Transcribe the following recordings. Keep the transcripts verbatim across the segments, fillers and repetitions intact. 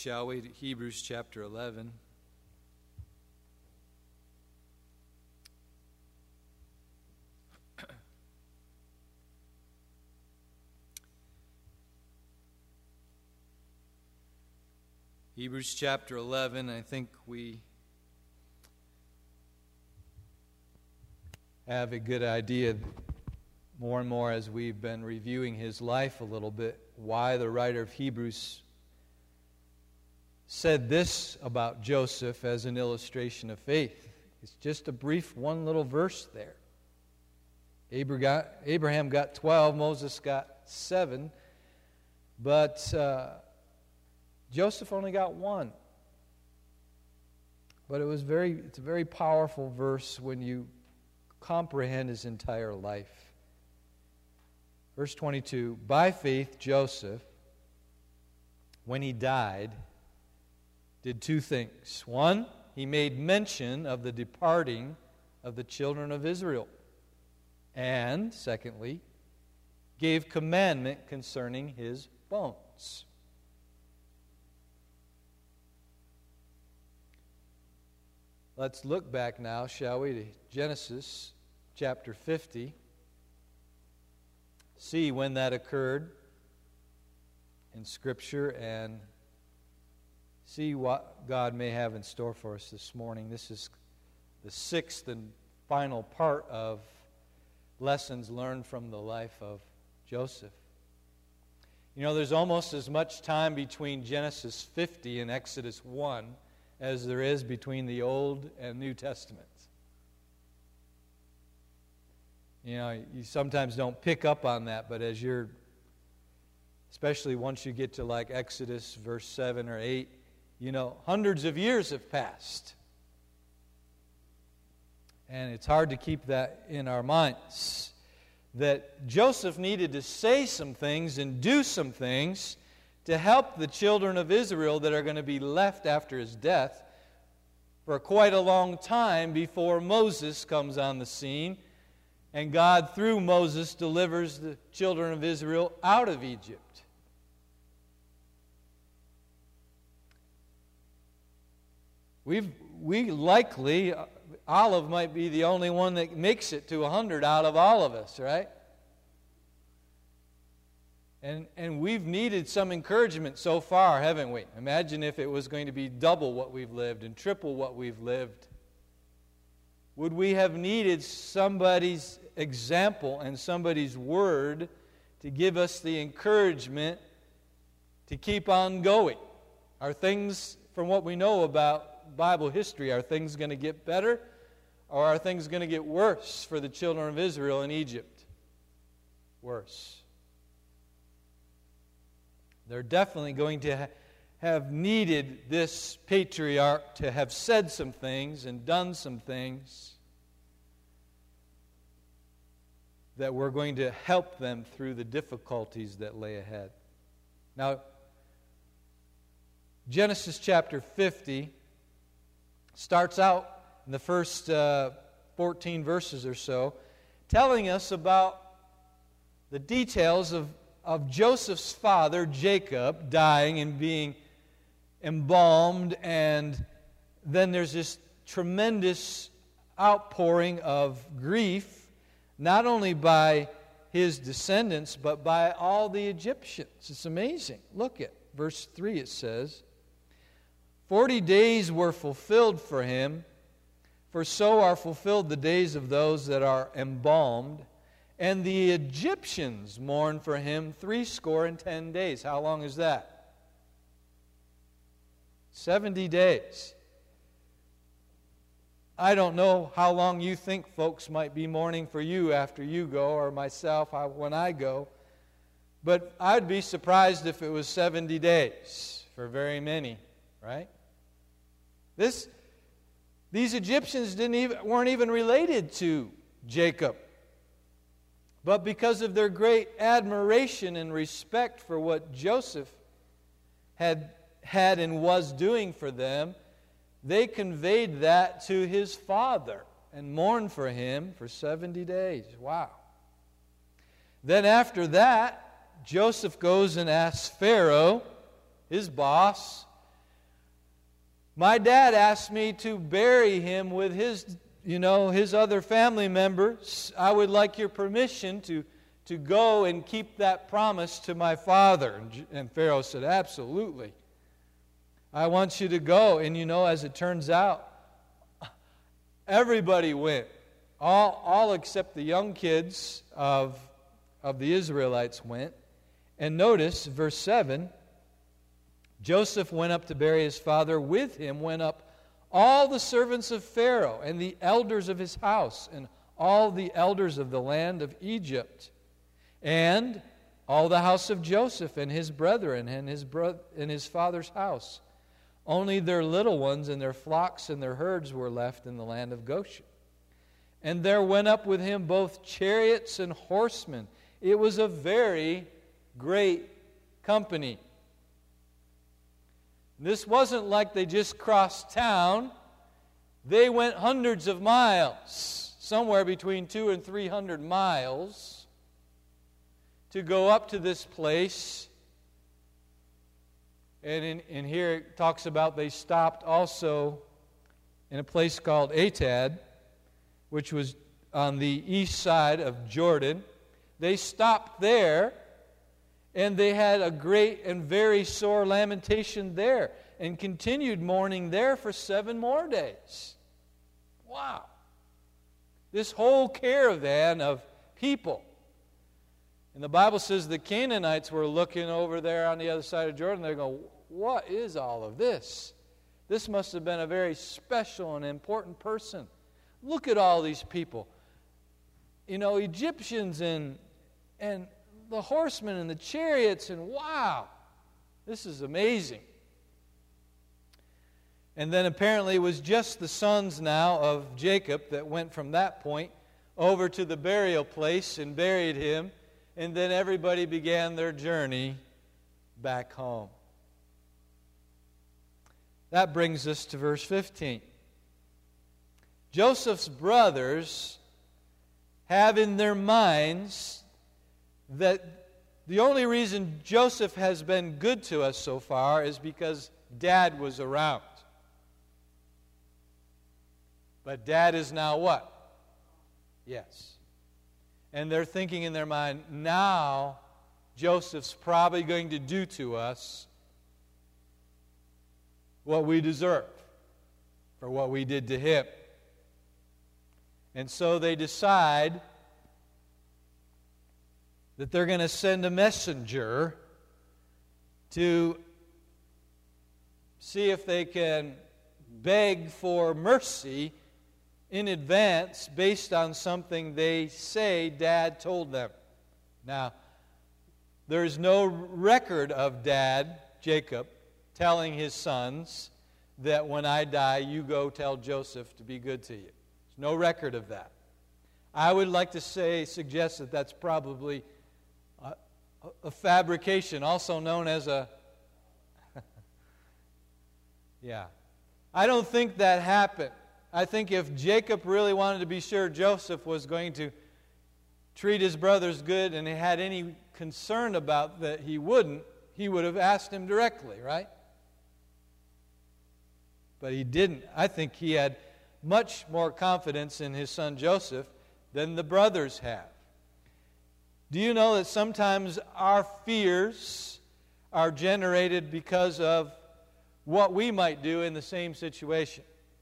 shall we, to Hebrews chapter eleven. Hebrews chapter eleven, I think we have a good idea more and more as we've been reviewing his life a little bit, why the writer of Hebrews said this about Joseph as an illustration of faith. It's just a brief one little verse there. Abraham got twelve, Moses got seven, but uh, Joseph only got one. But it was very it's a very powerful verse when you comprehend his entire life. Verse twenty-two, by faith Joseph, when he died, did two things. One, he made mention of the departing of the children of Israel. And, secondly, gave commandment concerning his bones. Let's look back now, shall we, to Genesis chapter fifty. See when that occurred in Scripture and see what God may have in store for us this morning. This is the sixth and final part of lessons learned from the life of Joseph. You know, there's almost as much time between Genesis fifty and Exodus one as there is between the Old and New Testaments. You know, you sometimes don't pick up on that, but as you're, especially once you get to like Exodus verse seven or eight, you know, hundreds of years have passed. And it's hard to keep that in our minds. That Joseph needed to say some things and do some things to help the children of Israel that are going to be left after his death for quite a long time before Moses comes on the scene and God, through Moses, delivers the children of Israel out of Egypt. We've, we likely, Olive might be the only one that makes it to one hundred out of all of us, right? And, and we've needed some encouragement so far, haven't we? Imagine if it was going to be double what we've lived and triple what we've lived. Would we have needed somebody's example and somebody's word to give us the encouragement to keep on going? Are things, from what we know about Bible history, are things going to get better or are things going to get worse for the children of Israel in Egypt? Worse. They're definitely going to ha- have needed this patriarch to have said some things and done some things that were going to help them through the difficulties that lay ahead. Now, Genesis chapter fifty starts out in the first uh, fourteen verses or so, telling us about the details of, of Joseph's father, Jacob, dying and being embalmed, and then there's this tremendous outpouring of grief, not only by his descendants, but by all the Egyptians. It's amazing. Look at verse three, it says, Forty days were fulfilled for him, for so are fulfilled the days of those that are embalmed. And the Egyptians mourned for him threescore and ten days. How long is that? Seventy days. I don't know how long you think folks might be mourning for you after you go, or myself when I go. But I'd be surprised if it was seventy days for very many, right? This, these Egyptians didn't even, weren't even related to Jacob. But because of their great admiration and respect for what Joseph had had and was doing for them, they conveyed that to his father and mourned for him for seventy days. Wow. Then after that, Joseph goes and asks Pharaoh, his boss, My dad asked me to bury him with his, you know, his other family members. I would like your permission to, to go and keep that promise to my father. And, and Pharaoh said, absolutely. I want you to go. And you know, as it turns out, everybody went. All, all except the young kids of, of the Israelites went. And notice, verse seven, Joseph went up to bury his father. With him went up all the servants of Pharaoh and the elders of his house and all the elders of the land of Egypt and all the house of Joseph and his brethren and his, bro- and his father's house. Only their little ones and their flocks and their herds were left in the land of Goshen. And there went up with him both chariots and horsemen. It was a very great company. This wasn't like they just crossed town. They went hundreds of miles, somewhere between two and three hundred miles, to go up to this place. And in, in here it talks about they stopped also in a place called Atad, which was on the east side of Jordan. They stopped there. And they had a great and very sore lamentation there and continued mourning there for seven more days. Wow. This whole caravan of people. And the Bible says the Canaanites were looking over there on the other side of Jordan. They're going, what is all of this? This must have been a very special and important person. Look at all these people. You know, Egyptians and and the horsemen and the chariots, and wow, this is amazing. And then apparently it was just the sons now of Jacob that went from that point over to the burial place and buried him, and then everybody began their journey back home. That brings us to verse fifteen. Joseph's brothers have in their minds that the only reason Joseph has been good to us so far is because Dad was around. But Dad is now what? Yes. And they're thinking in their mind, now Joseph's probably going to do to us what we deserve for what we did to him. And so they decide that they're going to send a messenger to see if they can beg for mercy in advance based on something they say Dad told them. Now, there's no record of Dad, Jacob, telling his sons that when I die, you go tell Joseph to be good to you. There's no record of that. I would like to say, suggest that that's probably a fabrication, also known as a... yeah. I don't think that happened. I think if Jacob really wanted to be sure Joseph was going to treat his brothers good and he had any concern about that he wouldn't, he would have asked him directly, right? But he didn't. I think he had much more confidence in his son Joseph than the brothers have. Do you know that sometimes our fears are generated because of what we might do in the same situation?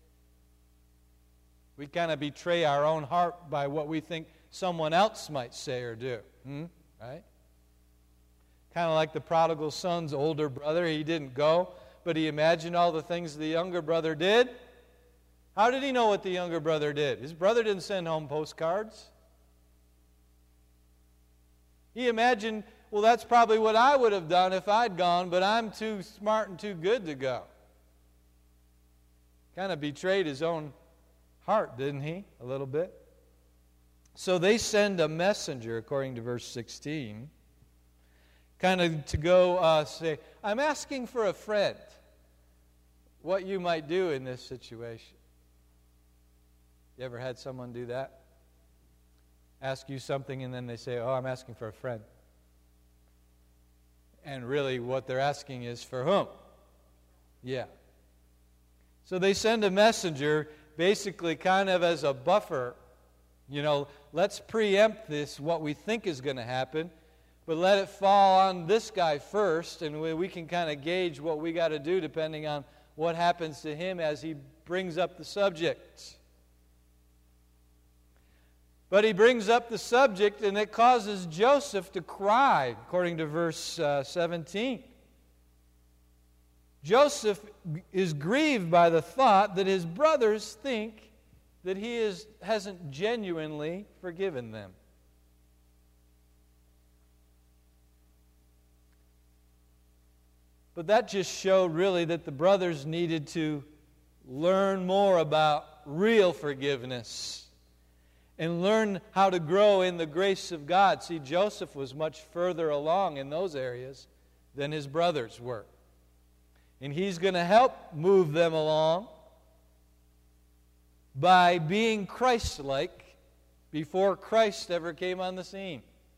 We kind of betray our own heart by what we think someone else might say or do. Hmm? Right? Kind of like the prodigal son's older brother. He didn't go, but he imagined all the things the younger brother did. How did he know what the younger brother did? His brother didn't send home postcards. He imagined, well, that's probably what I would have done if I'd gone, but I'm too smart and too good to go. Kind of betrayed his own heart, didn't he? A little bit. So they send a messenger, according to verse sixteen, kind of to go uh, say, I'm asking for a friend, what you might do in this situation. You ever had someone do that? Ask you something and then they say, oh, I'm asking for a friend. And really what they're asking is for whom? Yeah. So they send a messenger basically kind of as a buffer. You know, let's preempt this, what we think is going to happen, but let it fall on this guy first, and we, we can kind of gauge what we got to do depending on what happens to him as he brings up the subject. But he brings up the subject, and it causes Joseph to cry, according to verse uh, seventeen. Joseph is grieved by the thought that his brothers think that he is, hasn't genuinely forgiven them. But that just showed really that the brothers needed to learn more about real forgiveness and learn how to grow in the grace of God. See, Joseph was much further along in those areas than his brothers were. And he's going to help move them along by being Christ-like before Christ ever came on the scene.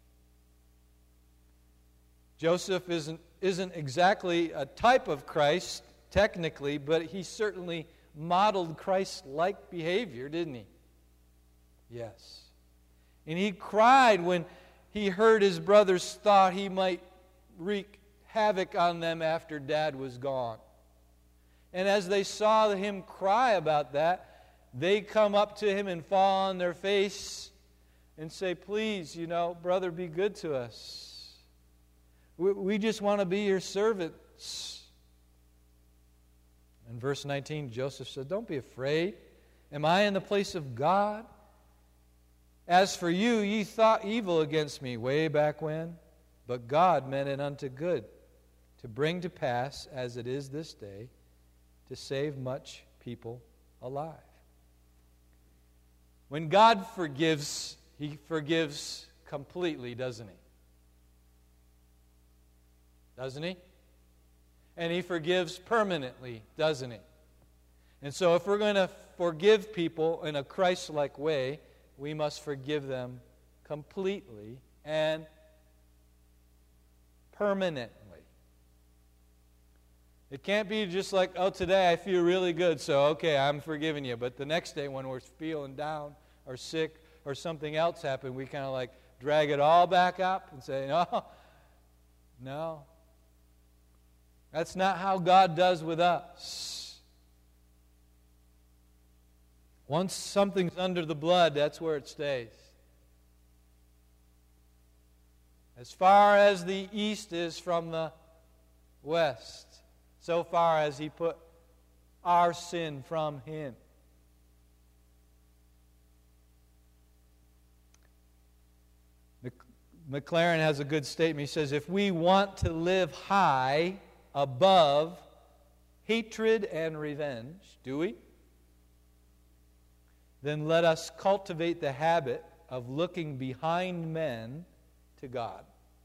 Joseph isn't, isn't exactly a type of Christ, technically, but he certainly modeled Christ-like behavior, didn't he? Yes. And he cried when he heard his brothers thought he might wreak havoc on them after Dad was gone. And as they saw him cry about that, they come up to him and fall on their face and say, please, you know, brother, be good to us. We, we just want to be your servants. In verse nineteen, Joseph said, don't be afraid. Am I in the place of God? As for you, ye thought evil against me way back when, but God meant it unto good, to bring to pass, as it is this day, to save much people alive. When God forgives, He forgives completely, doesn't He? Doesn't He? And He forgives permanently, doesn't He? And so if we're going to forgive people in a Christ-like way, we must forgive them completely and permanently. It can't be just like, oh, today I feel really good, so okay, I'm forgiving you. But the next day when we're feeling down or sick or something else happened, we kind of like drag it all back up and say, no, no. That's not how God does with us. Once something's under the blood, that's where it stays. As far as the east is from the west, so far as He put our sin from Him. McLaren has a good statement. He says, if we want to live high above hatred and revenge, do we? Then let us cultivate the habit of looking behind men to God.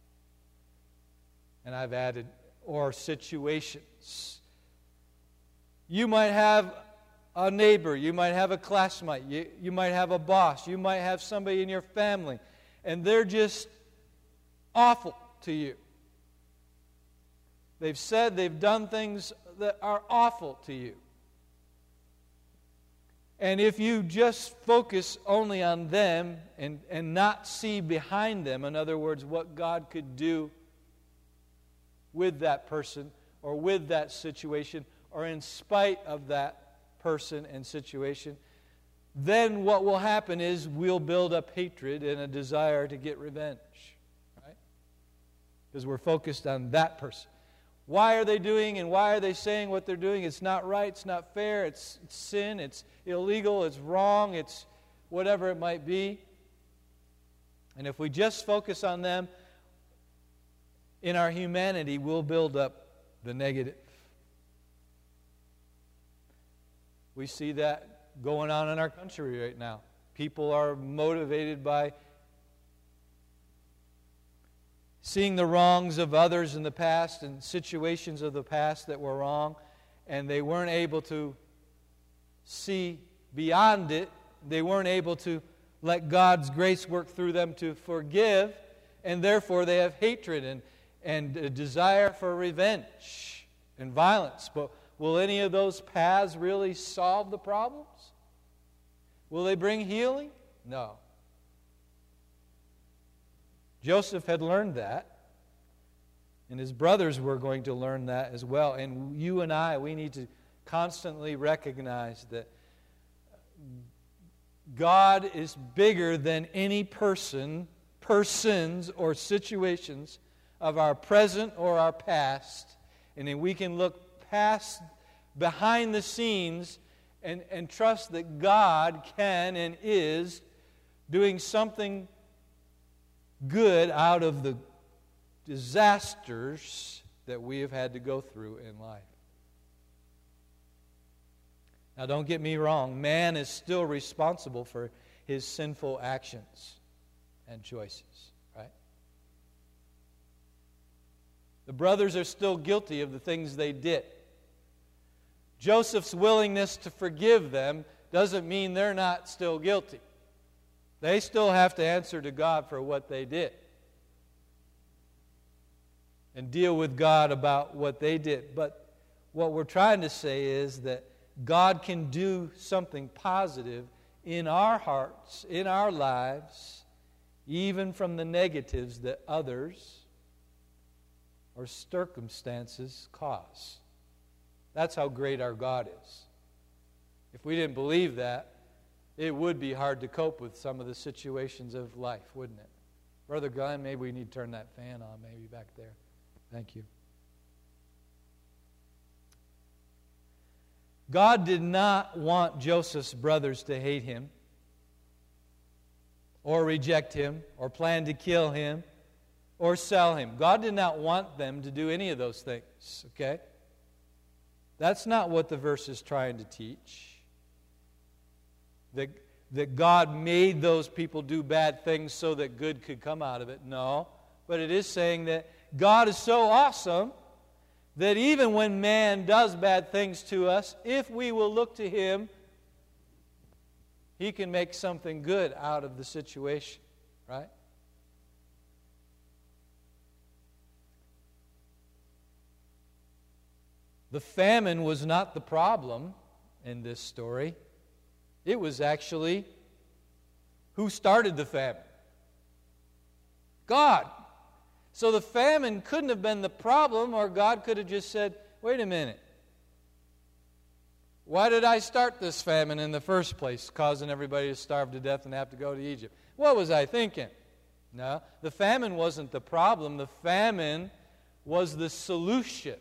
And I've added, or situations. You might have a neighbor, you might have a classmate, you, you might have a boss, you might have somebody in your family, and they're just awful to you. They've said, they've done things that are awful to you. And if you just focus only on them and, and not see behind them, in other words, what God could do with that person or with that situation or in spite of that person and situation, then what will happen is we'll build up hatred and a desire to get revenge. Right? Because we're focused on that person. Why are they doing and why are they saying what they're doing? It's not right, it's not fair, it's, it's sin, it's illegal, it's wrong, it's whatever it might be. And if we just focus on them, in our humanity, we'll build up the negative. We see that going on in our country right now. People are motivated by seeing the wrongs of others in the past and situations of the past that were wrong, and they weren't able to see beyond it. They weren't able to let God's grace work through them to forgive, and therefore they have hatred and, and a desire for revenge and violence. But will any of those paths really solve the problems? Will they bring healing? No. Joseph had learned that, and his brothers were going to learn that as well. And you and I, we need to constantly recognize that God is bigger than any person, persons, or situations of our present or our past. And then we can look past, behind the scenes, and, and trust that God can and is doing something good out of the disasters that we have had to go through in life. Now, don't get me wrong. Man is still responsible for his sinful actions and choices, right? The brothers are still guilty of the things they did. Joseph's willingness to forgive them doesn't mean they're not still guilty. They still have to answer to God for what they did and deal with God about what they did. But what we're trying to say is that God can do something positive in our hearts, in our lives, even from the negatives that others or circumstances cause. That's how great our God is. If we didn't believe that, it would be hard to cope with some of the situations of life, wouldn't it? Brother Glenn, maybe we need to turn that fan on, maybe back there. Thank you. God did not want Joseph's brothers to hate him or reject him or plan to kill him or sell him. God did not want them to do any of those things, okay? That's not what the verse is trying to teach. That, that God made those people do bad things so that good could come out of it. No. But it is saying that God is so awesome that even when man does bad things to us, if we will look to Him, He can make something good out of the situation, right? The famine was not the problem in this story. It was actually who started the famine? God. So the famine couldn't have been the problem, or God could have just said, wait a minute. Why did I start this famine in the first place, causing everybody to starve to death and have to go to Egypt? What was I thinking? No, the famine wasn't the problem. The famine was the solution.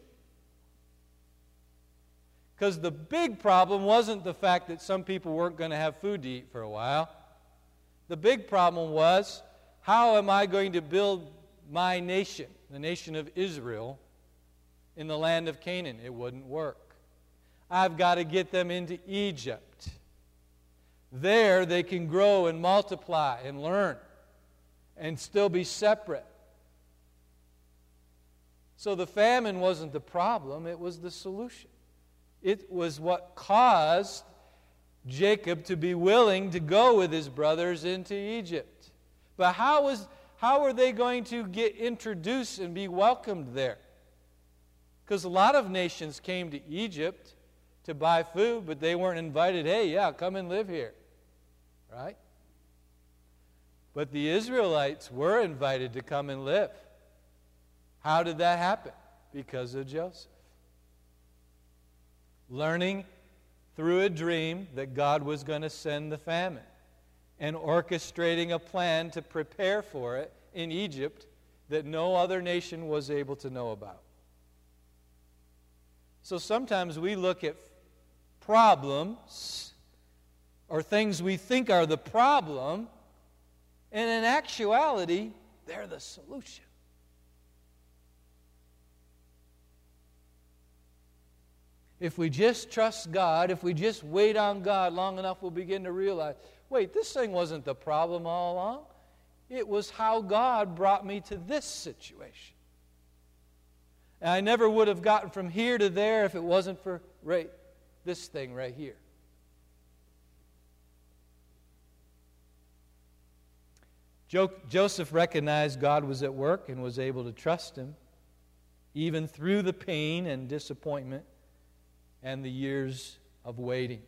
Because the big problem wasn't the fact that some people weren't going to have food to eat for a while. The big problem was, how am I going to build my nation, the nation of Israel, in the land of Canaan? It wouldn't work. I've got to get them into Egypt. There they can grow and multiply and learn and still be separate. So the famine wasn't the problem, it was the solution. It was what caused Jacob to be willing to go with his brothers into Egypt. But how was how are they going to get introduced and be welcomed there? Because a lot of nations came to Egypt to buy food, but they weren't invited, hey, yeah, come and live here. Right? But the Israelites were invited to come and live. How did that happen? Because of Joseph. Learning through a dream that God was going to send the famine and orchestrating a plan to prepare for it in Egypt that no other nation was able to know about. So sometimes we look at problems or things we think are the problem, and in actuality, they're the solution. If we just trust God, if we just wait on God long enough, we'll begin to realize, wait, this thing wasn't the problem all along. It was how God brought me to this situation. And I never would have gotten from here to there if it wasn't for right, this thing right here. Jo- Joseph recognized God was at work and was able to trust Him, even through the pain and disappointment and the years of waiting.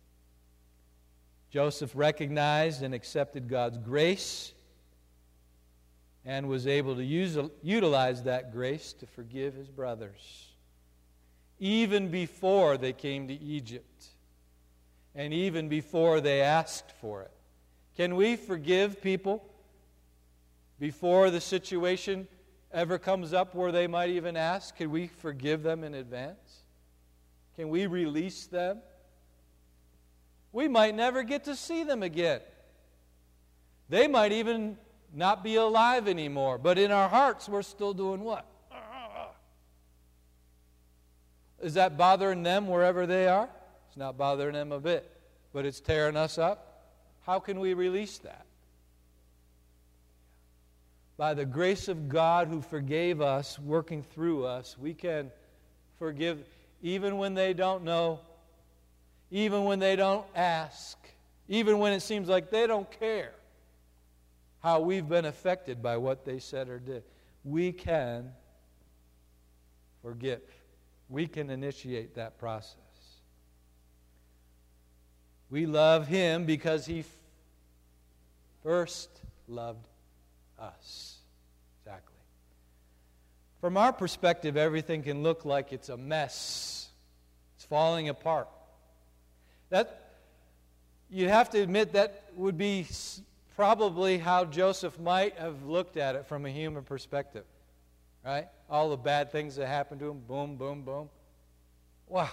Joseph recognized and accepted God's grace and was able to use, utilize that grace to forgive his brothers, even before they came to Egypt, and even before they asked for it. Can we forgive people before the situation ever comes up where they might even ask? Can we forgive them in advance? Can we release them? We might never get to see them again. They might even not be alive anymore, but in our hearts we're still doing what? Is that bothering them wherever they are? It's not bothering them a bit, but it's tearing us up. How can we release that? By the grace of God who forgave us, working through us, we can forgive even when they don't know, even when they don't ask, even when it seems like they don't care how we've been affected by what they said or did. We can forgive. We can initiate that process. We love Him because He first loved us. Exactly. From our perspective, everything can look like it's a mess. It's falling apart. That, you'd have to admit that would be probably how Joseph might have looked at it from a human perspective. Right? All the bad things that happened to him, boom, boom, boom. Wow.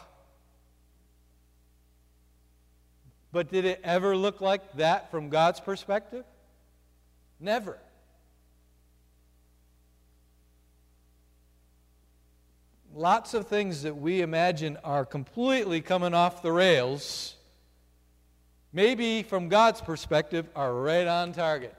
But did it ever look like that from God's perspective? Never. Lots of things that we imagine are completely coming off the rails, maybe from God's perspective, are right on target.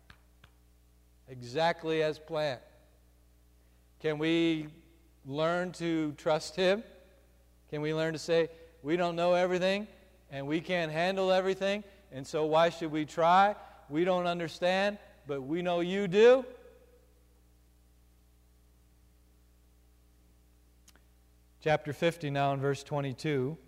Exactly as planned. Can we learn to trust Him? Can we learn to say, we don't know everything, and we can't handle everything, and so why should we try? We don't understand, but we know You do. Chapter fifty now in verse twenty-two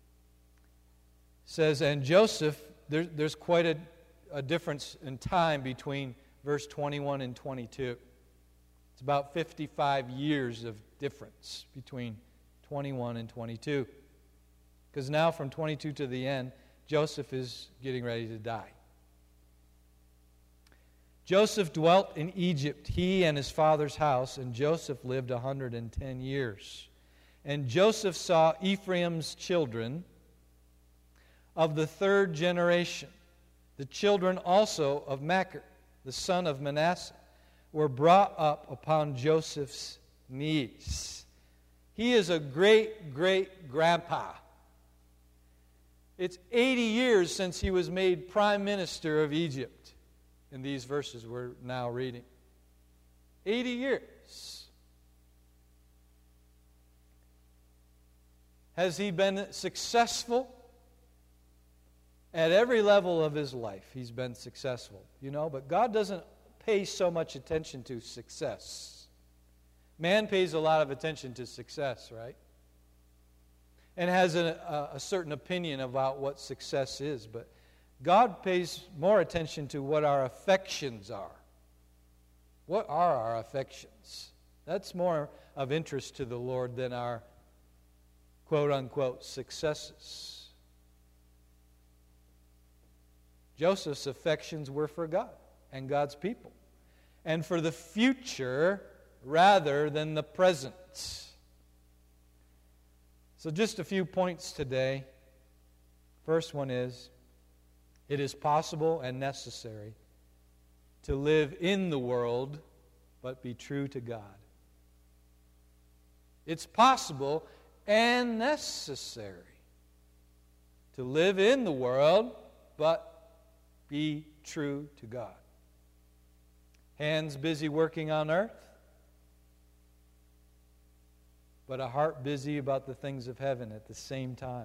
says, and Joseph, there, there's quite a, a difference in time between verse twenty-one and twenty-two. It's about fifty-five years of difference between twenty-one and twenty-two. Because now from twenty-two to the end, Joseph is getting ready to die. Joseph dwelt in Egypt, he and his father's house, and Joseph lived one hundred ten years. And Joseph saw Ephraim's children of the third generation. The children also of Machir, the son of Manasseh, were brought up upon Joseph's knees. He is a great-great-grandpa. It's eighty years since he was made prime minister of Egypt in these verses we're now reading. eighty years. Has he been successful? At every level of his life, he's been successful, you know, but God doesn't pay so much attention to success. Man pays a lot of attention to success, right? And has a, a, a certain opinion about what success is, but God pays more attention to what our affections are. What are our affections? That's more of interest to the Lord than our quote-unquote successes. Joseph's affections were for God and God's people, and for the future rather than the present. So just a few points today. First one is, it is possible and necessary to live in the world but be true to God. It's possible and necessary to live in the world but be true to God. Hands busy working on earth, but a heart busy about the things of heaven at the same time.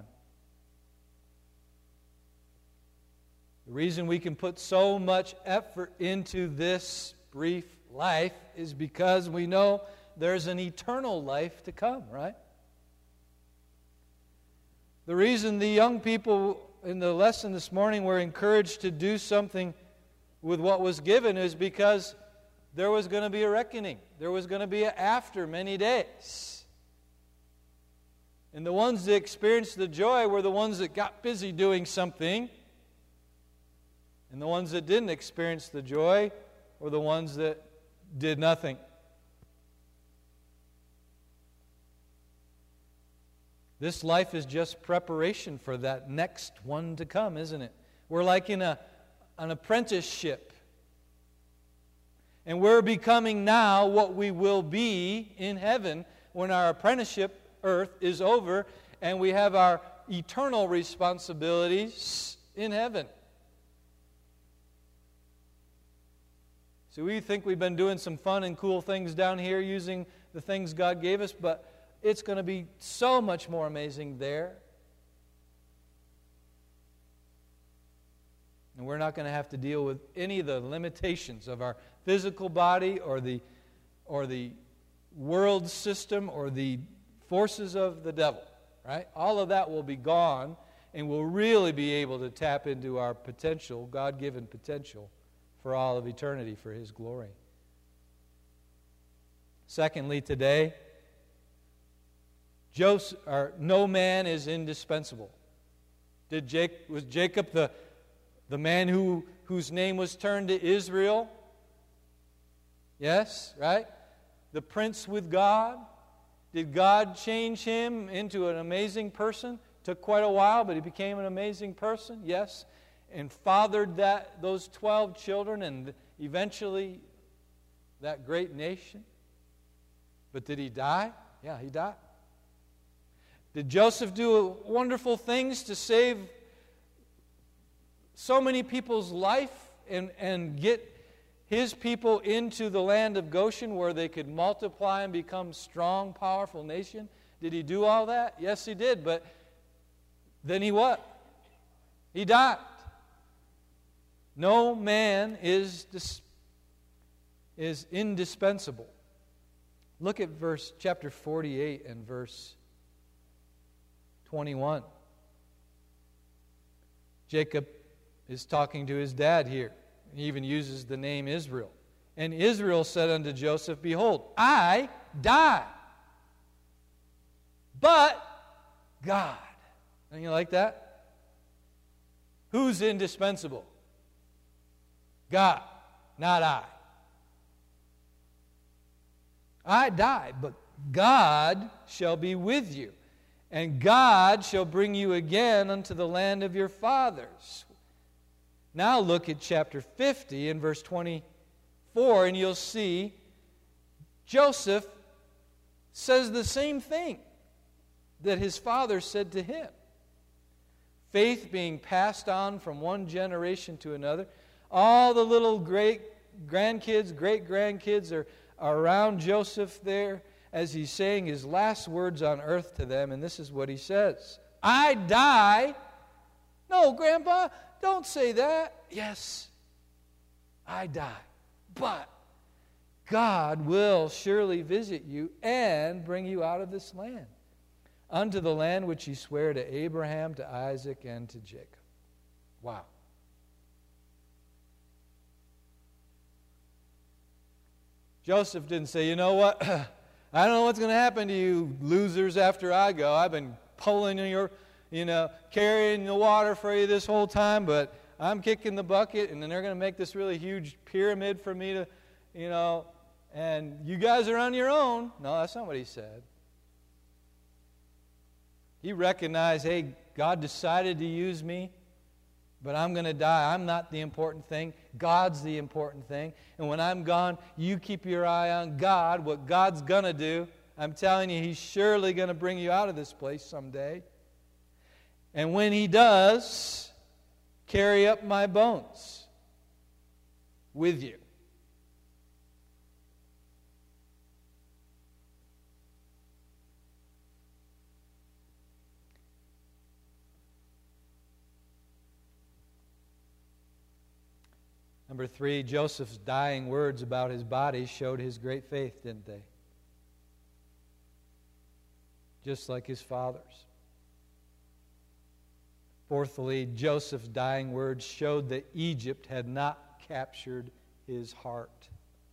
The reason we can put so much effort into this brief life is because we know there's an eternal life to come, right? The reason the young people in the lesson this morning were encouraged to do something with what was given is because there was going to be a reckoning. There was going to be an after many days. And the ones that experienced the joy were the ones that got busy doing something. And the ones that didn't experience the joy were the ones that did nothing. This life is just preparation for that next one to come, isn't it? We're like in a, an apprenticeship. And we're becoming now what we will be in heaven when our apprenticeship earth is over and we have our eternal responsibilities in heaven. So we think we've been doing some fun and cool things down here using the things God gave us, but it's going to be so much more amazing there. And we're not going to have to deal with any of the limitations of our physical body or the or the world system or the forces of the devil, right? All of that will be gone, and we'll really be able to tap into our potential, God-given potential, for all of eternity for His glory. Secondly, today, Joseph, or no man is indispensable. Did Jake, was Jacob the, the man who, whose name was turned to Israel? Yes, right? The prince with God. Did God change him into an amazing person? Took quite a while, but he became an amazing person. Yes. And fathered that those twelve children and eventually that great nation. But did he die? Yeah, he died. Did Joseph do wonderful things to save so many people's life and, and get his people into the land of Goshen where they could multiply and become strong, powerful nation? Did he do all that? Yes, he did. But then he what? He died. No man is, dis- is indispensable. Look at verse chapter forty-eight and verse twenty-one. Jacob is talking to his dad here. He even uses the name Israel. And Israel said unto Joseph, Behold, I die, but God. Don't you like that? Who's indispensable? God, not I. I die, but God shall be with you, and God shall bring you again unto the land of your fathers. Now look at chapter fifty and verse twenty-four, and you'll see Joseph says the same thing that his father said to him. Faith being passed on from one generation to another. All the little great grandkids, great grandkids are, are around Joseph there as he's saying his last words on earth to them, and this is what he says. I die. No, Grandpa, don't say that. Yes, I die. But God will surely visit you and bring you out of this land, unto the land which He sware to Abraham, to Isaac, and to Jacob. Wow. Joseph didn't say, you know what, I don't know what's going to happen to you losers after I go. I've been pulling your, you know, carrying the water for you this whole time, but I'm kicking the bucket, and then they're going to make this really huge pyramid for me to, you know, and you guys are on your own. No, that's not what he said. He recognized, hey, God decided to use me, but I'm going to die. I'm not the important thing. God's the important thing. And when I'm gone, you keep your eye on God, what God's going to do. I'm telling you, He's surely going to bring you out of this place someday. And when He does, carry up my bones with you. Number three, Joseph's dying words about his body showed his great faith, didn't they? Just like his father's. Fourthly, Joseph's dying words showed that Egypt had not captured his heart.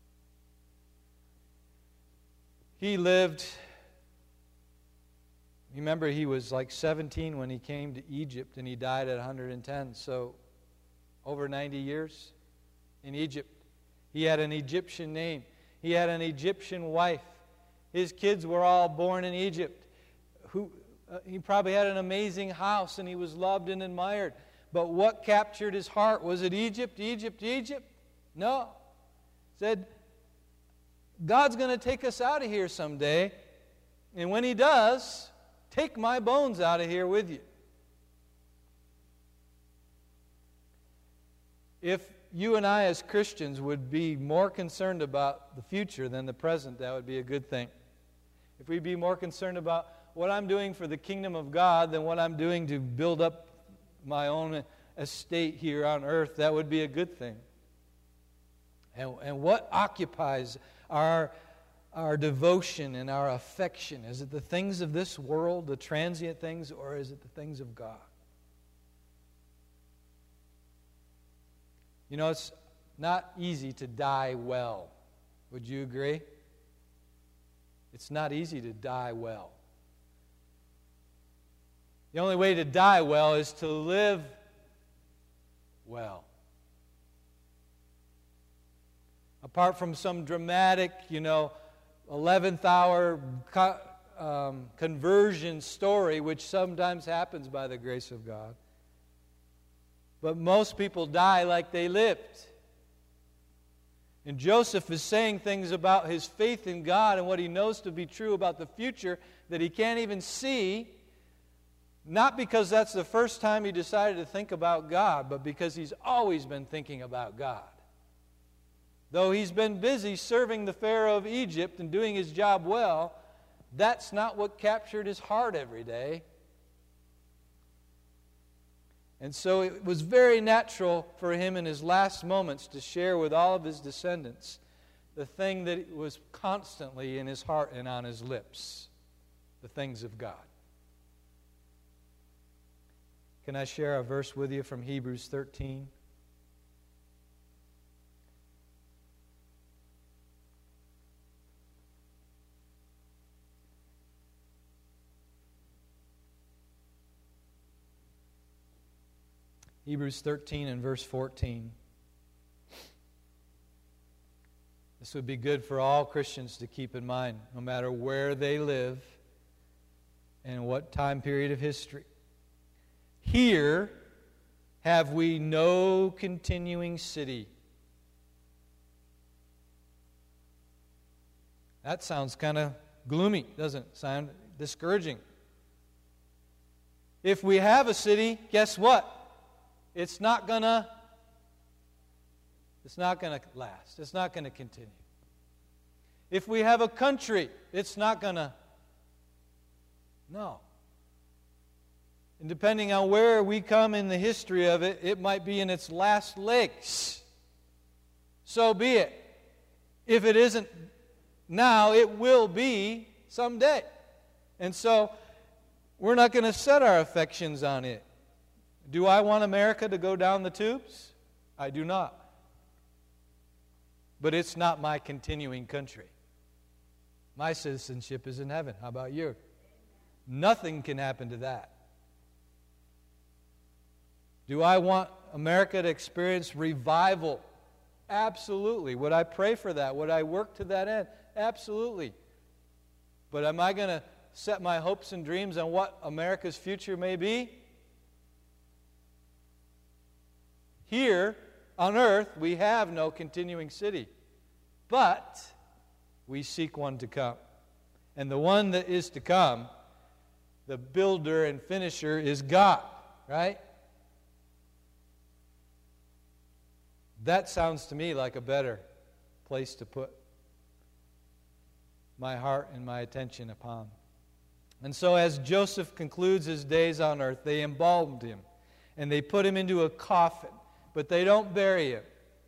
He lived, remember he was like seventeen when he came to Egypt, and he died at one hundred ten, so over ninety years in Egypt. He had an Egyptian name. He had an Egyptian wife. His kids were all born in Egypt. Who, uh, he probably had an amazing house, and he was loved and admired. But what captured his heart? Was it Egypt, Egypt, Egypt? No. He said, God's going to take us out of here someday, and when He does, take my bones out of here with you. If you and I as Christians would be more concerned about the future than the present, that would be a good thing. If we'd be more concerned about what I'm doing for the kingdom of God than what I'm doing to build up my own estate here on earth, that would be a good thing. And, and what occupies our, our devotion and our affection? Is it the things of this world, the transient things, or is it the things of God? You know, it's not easy to die well. Would you agree? It's not easy to die well. The only way to die well is to live well. Apart from some dramatic, you know, eleventh hour co- um, conversion story, which sometimes happens by the grace of God. But most people die like they lived. And Joseph is saying things about his faith in God and what he knows to be true about the future that he can't even see, not because that's the first time he decided to think about God, but because he's always been thinking about God. Though he's been busy serving the Pharaoh of Egypt and doing his job well, that's not what captured his heart every day. And so it was very natural for him in his last moments to share with all of his descendants the thing that was constantly in his heart and on his lips, the things of God. Can I share a verse with you from Hebrews thirteen? Hebrews thirteen and verse fourteen. This would be good for all Christians to keep in mind, no matter where they live and what time period of history. Here have we no continuing city. That sounds kind of gloomy, doesn't it? Sound discouraging. If we have a city, guess what? It's not gonna it's not gonna last. It's not gonna continue. If we have a country, it's not gonna no. And depending on where we come in the history of it, it might be in its last legs. So be it. If it isn't now, it will be someday. And so we're not going to set our affections on it. Do I want America to go down the tubes? I do not. But it's not my continuing country. My citizenship is in heaven. How about you? Nothing can happen to that. Do I want America to experience revival? Absolutely. Would I pray for that? Would I work to that end? Absolutely. But am I going to set my hopes and dreams on what America's future may be? Here on earth, we have no continuing city. But we seek one to come. And the one that is to come, the builder and finisher, is God, right? That sounds to me like a better place to put my heart and my attention upon. And so as Joseph concludes his days on earth, they embalmed him and they put him into a coffin, but they don't bury him.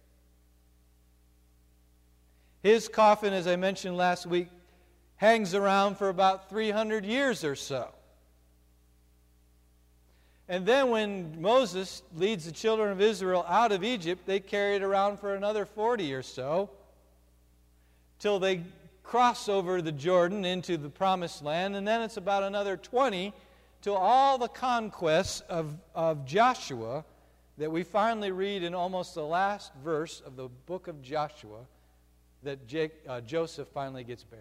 His coffin, as I mentioned last week, hangs around for about three hundred years or so. And then when Moses leads the children of Israel out of Egypt, they carry it around for another forty or so till they cross over the Jordan into the Promised Land. And then it's about another twenty till all the conquests of, of Joshua that we finally read in almost the last verse of the book of Joshua that Jake, uh, Joseph finally gets buried.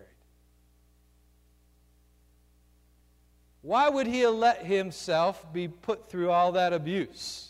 Why would he let himself be put through all that abuse?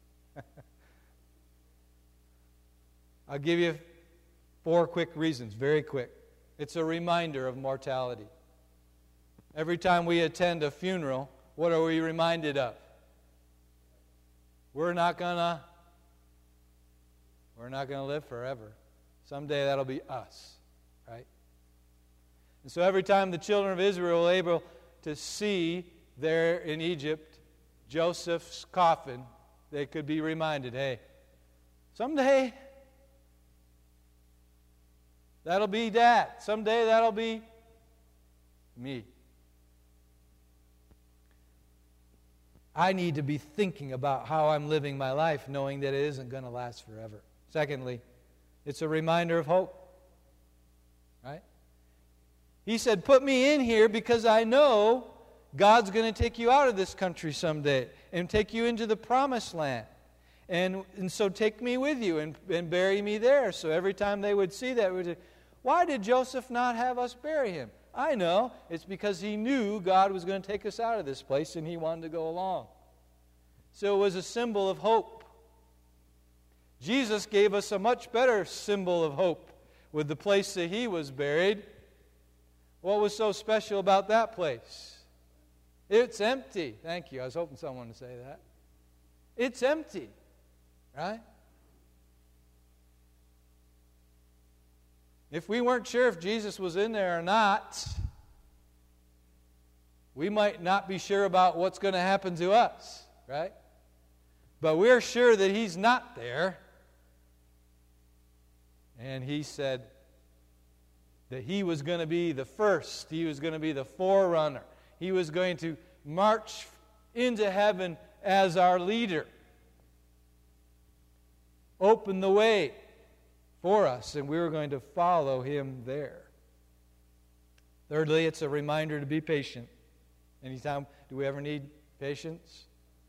I'll give you four quick reasons, very quick. It's a reminder of mortality. Every time we attend a funeral, what are we reminded of? We're not gonna we're not gonna live forever. Someday that'll be us, right? And so every time the children of Israel were able to see there in Egypt Joseph's coffin, they could be reminded, hey, someday that'll be Dad. Someday that'll be me. I need to be thinking about how I'm living my life, knowing that it isn't going to last forever. Secondly, it's a reminder of hope. Right? He said, put me in here because I know God's going to take you out of this country someday and take you into the Promised Land. And, and so take me with you and, and bury me there. So every time they would see that, they would say, why did Joseph not have us bury him? I know. It's because he knew God was going to take us out of this place and he wanted to go along. So it was a symbol of hope. Jesus gave us a much better symbol of hope with the place that he was buried. What was so special about that place? It's empty. Thank you. I was hoping someone would say that. It's empty. Right? If we weren't sure if Jesus was in there or not, we might not be sure about what's going to happen to us, right? But we're sure that he's not there. And he said that he was going to be the first. He was going to be the forerunner. He was going to march into heaven as our leader. Open the way for us, and we were going to follow him there. Thirdly, it's a reminder to be patient. Anytime, do we ever need patience?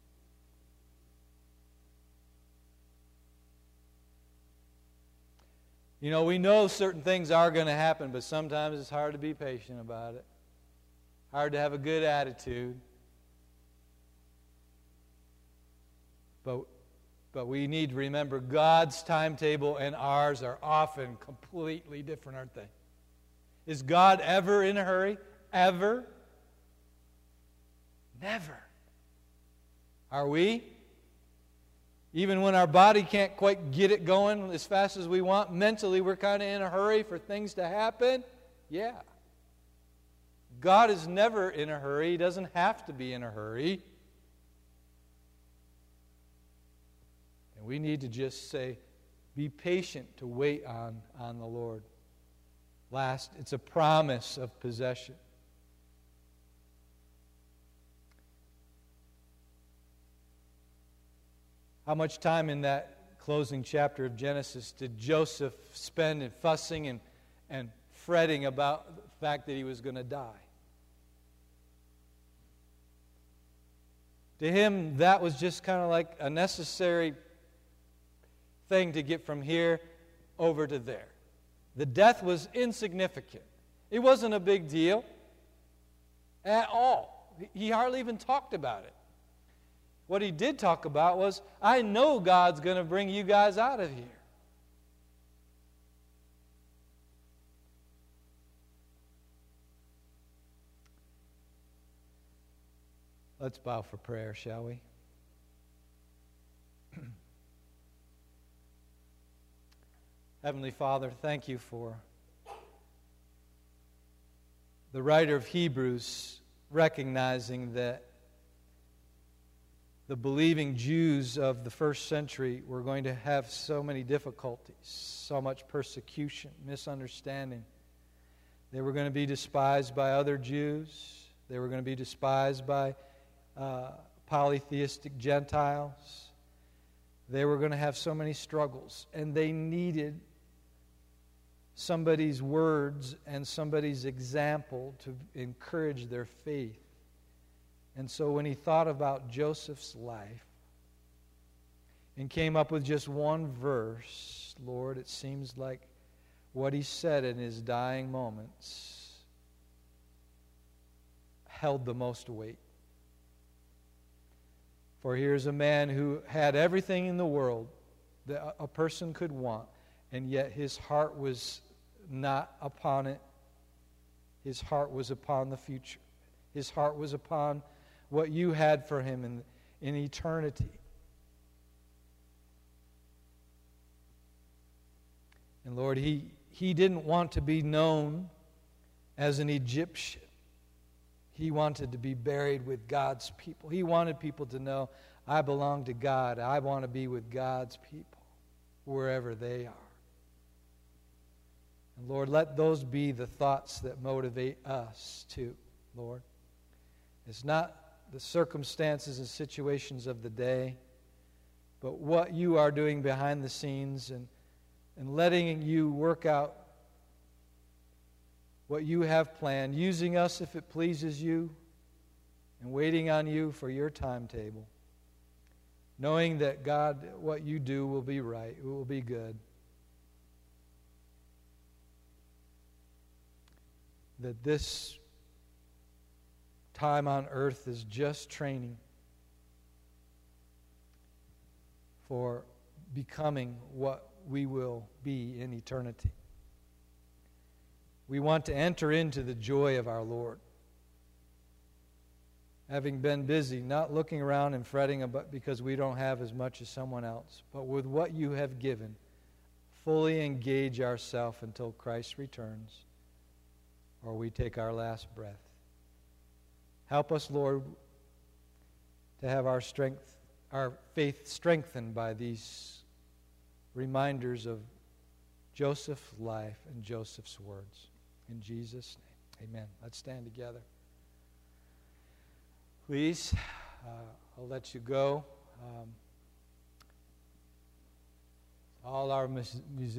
You know, we know certain things are going to happen, but sometimes it's hard to be patient about it. Hard to have a good attitude. But But we need to remember God's timetable and ours are often completely different, aren't they? Is God ever in a hurry? Ever? Never. Are we? Even when our body can't quite get it going as fast as we want, mentally we're kind of in a hurry for things to happen? Yeah. God is never in a hurry. He doesn't have to be in a hurry. We need to just say, be patient to wait on, on the Lord. Last, it's a promise of possession. How much time in that closing chapter of Genesis did Joseph spend in fussing and, and fretting about the fact that he was going to die? To him, that was just kind of like a necessary thing to get from here over to there. The death was insignificant. It wasn't a big deal at all. He hardly even talked about it. What he did talk about was, I know God's going to bring you guys out of here. Let's bow for prayer, shall we? Heavenly Father, thank you for the writer of Hebrews recognizing that the believing Jews of the first century were going to have so many difficulties, so much persecution, misunderstanding. They were going to be despised by other Jews. They were going to be despised by uh, polytheistic Gentiles. They were going to have so many struggles, and they needed somebody's words and somebody's example to encourage their faith. And so when he thought about Joseph's life and came up with just one verse, Lord, it seems like what he said in his dying moments held the most weight. For here's a man who had everything in the world that a person could want, and yet his heart was not upon it. His heart was upon the future. His heart was upon what you had for him in, in eternity. And Lord, he, he didn't want to be known as an Egyptian. He wanted to be buried with God's people. He wanted people to know, I belong to God. I want to be with God's people wherever they are. And Lord, let those be the thoughts that motivate us too, Lord. It's not the circumstances and situations of the day, but what you are doing behind the scenes and, and letting you work out what you have planned, using us if it pleases you, and waiting on you for your timetable. Knowing that, God, what you do will be right, it will be good. That this time on earth is just training for becoming what we will be in eternity. We want to enter into the joy of our Lord. Having been busy, not looking around and fretting about because we don't have as much as someone else, but with what you have given, fully engage ourselves until Christ returns or we take our last breath. Help us, Lord, to have our strength, our faith strengthened by these reminders of Joseph's life and Joseph's words. In Jesus' name, amen. Let's stand together. Please, uh, I'll let you go. Um, all our musicians.